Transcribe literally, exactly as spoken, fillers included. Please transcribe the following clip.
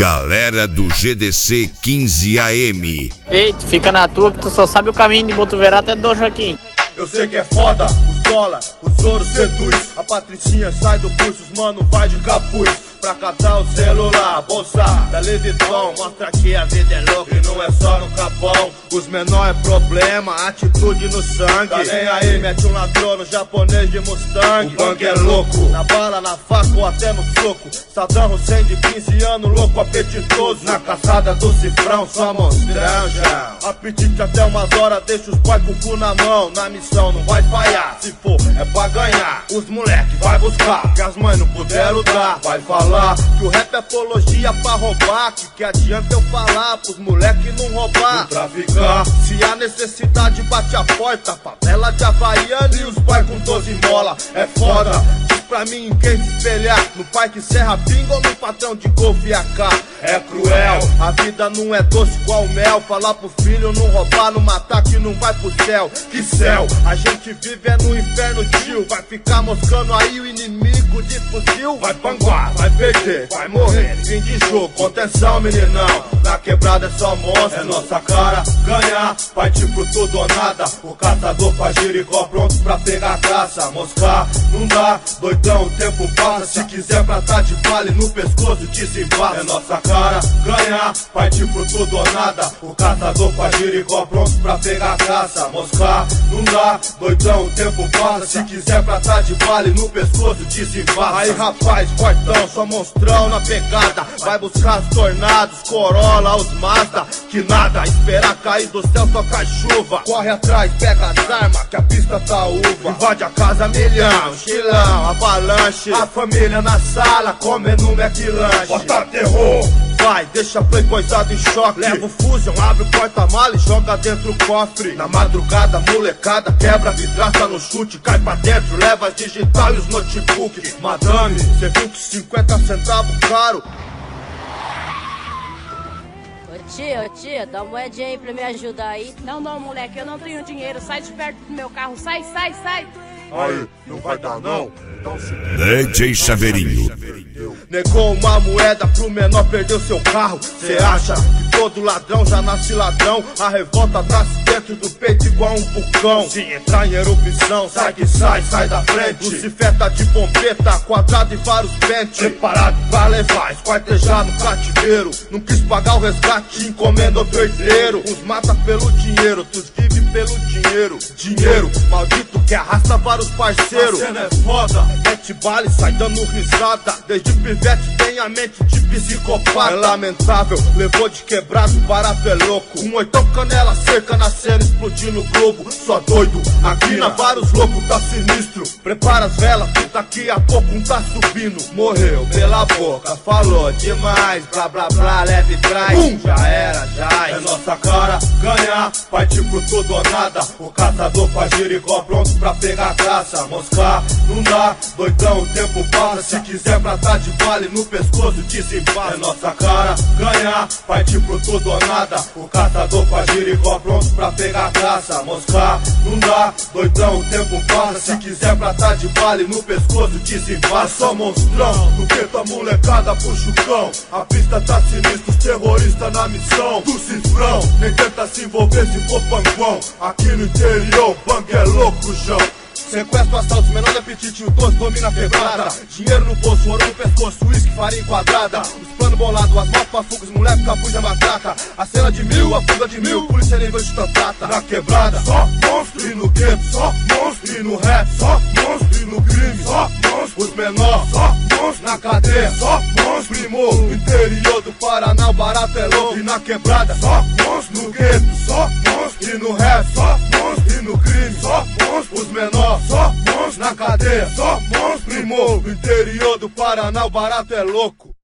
Galera do G D C quinze A M. Ei, tu fica na tua que tu só sabe o caminho de Botuverá até Dom Joaquim. Eu sei que é foda, os dólar, os ouro seduz. A Patricinha sai do curso, os mano vai de capuz pra catar o celular, bolsa da Louis Vuitton. Mostra que a vida é louca e não é só no capão. Os menor é problema, atitude no sangue. Tá nem aí, mete um ladrão no japonês de Mustang. O bang é louco, na bala, na faca ou até no soco. Saddam Hussein de quinze anos, louco, apetitoso. Na caçada do cifrão, só monstrão já. Apetite até umas horas, deixa os pais com o cu na mão. Na missão não vai falhar, se for é pra ganhar. Os moleque vai buscar, que as mães não puderam dar. Vai falar que o rap é apologia pra roubar. Que que adianta eu falar pros moleque não roubar, não traficar. Se há necessidade bate a porta, favela de Havaiana e os pai com doze mola. É foda, diz pra mim em quem se espelhar. No pai que serra pinga ou no patrão de Golf e A K. É cruel, a vida não é doce igual mel. Falar pro filho não roubar, não matar que não vai pro céu. Que céu, a gente vive é no inferno, tio. Vai ficar moscando aí o inimigo de fuzil. Vai panguar, vai perder, vai morrer, fim de jogo. Contenção meninão, na quebrada é só monstro. É nossa cara, ganhar, partir pro tudo ou nada. O caçador faz Jericó pronto pra pegar a caça. Moscar, não dá, doidão, o tempo passa. Se quiser pra tá de vale no pescoço, desenvaça. É nossa cara, ganhar, partir pro tudo ou nada. O caçador faz Jericó pronto pra pegar a caça. Moscar, não dá, doidão, o tempo passa. Se quiser pra tá de vale no pescoço, desenvaça. Aí rapaz, fortão, só monstrão na pegada. Vai buscar os tornados, Corolla, os Mazda. Que nada, esperar cair do céu só cai chuva. Corre atrás, pega as armas, que a pista tá uva. Invade a casa milhão, chilão, avalanche. A família na sala, comendo um McLanche. Bota terror, vai, deixa play coisado em choque. Leva o fusion, abre o porta-mala e joga dentro o cofre. Na madrugada, molecada, quebra a vidraça no chute. Cai pra dentro, leva as digital e os notebook. Madame, cê viu que cinquenta centavos caro? Ô tia, ô tia, dá uma moedinha aí pra me ajudar aí. Não, não, moleque, eu não tenho dinheiro. Sai de perto do meu carro, sai, sai, sai. Aí, não vai dar não? Então se... D J Chaveirinho. Negou uma moeda pro menor, perdeu seu carro. Cê acha que todo ladrão já nasce ladrão? A revolta nasce dentro do peito igual um vulcão. Se entrar em erupção, sai que sai, sai da frente. Lucifeta de bombeta, quadrado e vários pentes. Preparado pra levar, esquartejar no cativeiro. Não quis pagar o resgate, encomenda outro herdeiro. Uns mata pelo dinheiro, outros vive pelo dinheiro. Dinheiro, maldito que arrasta vários parceiros. A cena é foda, mete bala e sai dando risada. Desde pivete tem a mente de psicopata. É lamentável, levou de quebrado, barato é louco. Um oitão canela seca na cena, explodindo o globo. Só doido, aqui na vários loucos tá sinistro. Prepara as velas, que daqui a pouco um tá subindo. Morreu pela boca, falou demais. Blá blá blá, leve trás. Hum. Já era, já é nossa cara, ganhar, partir pro tudo ou nada. O caçador faz Jericó pronto pra pegar a caça. Moscar, não dá, doidão, o tempo passa. Se quiser pra tá de vale no pescoço, desenvaza. É nossa cara, ganhar, partir pro tudo ou nada. O caçador faz Jericó pronto pra pegar a caça. Moscar, não dá, doidão, o tempo passa. Se quiser pra tá de vale no pescoço, desenvaza. Só monstrão, do que tua molecada puxa o cão. A pista tá sinistra, os terroristas na missão do cifrão. Nem tenta se envolver se for panguão. Aqui no interior, bang é louco, João. Sequestro, assaltos, menor de apetite, o doce domina a quebrada. Dinheiro no bolso, ouro no pescoço, uísque, farinha quadrada. Os planos bolados, as motos pra fuga, os moleques capuz a matraca. A cena de mil, a fuga de mil, polícia nível de tantata. Na quebrada, só monstro, e no gueto, só monstro. E no rap, só monstro, e no crime, só monstro. Os menores, só monstro. Na cadeia, só monstro. Primor, no interior do Paraná, o barato é louco. E na quebrada, só monstro. No gueto, só monstro. E no rap, só monstro. E no crime, só monstro. Os menores, só monstro. Na cadeia, só monstro. Primor, no interior do Paraná, o barato é louco.